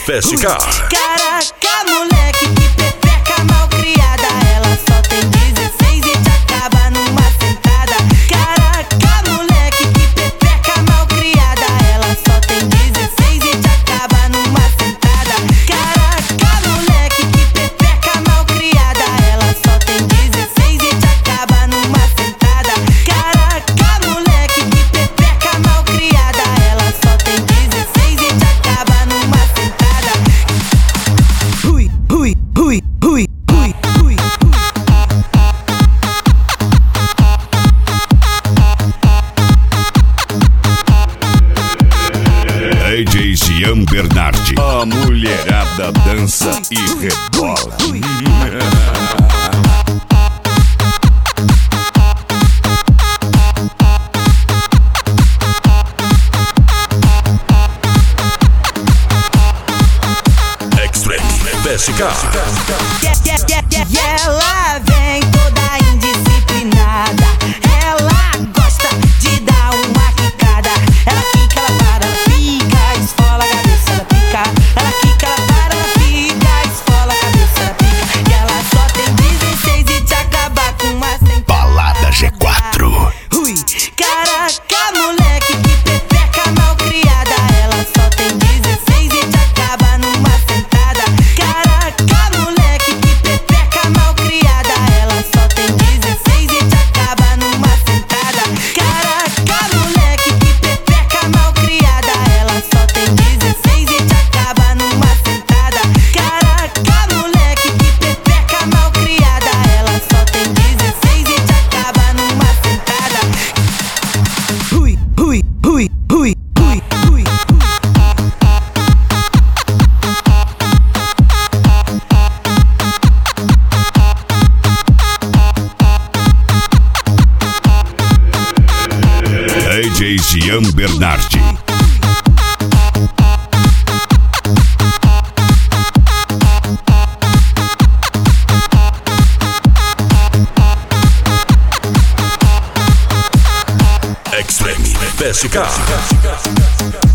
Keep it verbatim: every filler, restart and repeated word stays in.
P S K. Caraca, moleque, que pepeca mal criada. Ela só tem dezesseis e te acaba numa sentada. Caraca, moleque, que pepeca mal criada. Ela só tem dezesseis e te acaba numa sentada. Caraca, moleque, que pepeca mal criada. Ela só tem dezesseis e te acaba numa sentada. Caraca, moleque, que pepeca mal criada. Ela só tem dezesseis e te acaba numa sentada. Ui, ui, ui, ui, ui, ui. D J Gian Bernardi. A mulherada dança e rebola. Extreme P S K. E ela vem toda indisciplinada. Ela gosta de dar uma quicada. Ela quica, ela para, ela fica, esfola a cabeça, ela pica. Ela quica, ela para, ela fica, esfola a cabeça, ela pica. E ela só tem dezesseis e te acaba com uma sentada. Balada G quatro. Ui, caraca, moleque, que pepeca mal criada. Ela só tem dezesseis e te acaba numa sentada. Caraca, moleque, que pepeca mal criada. Ela só tem dezesseis e te acaba numa sentada. Caraca, moleque, que pepeca mal criada. Ela só tem dezesseis e te acaba numa sentada. Caraca, moleque, que pepeca mal criada. Ela só tem dezesseis e te acaba numa sentada. Ui, ui, ui, ui, ui, ui. D J Gian Bernardi. Extreme P S K.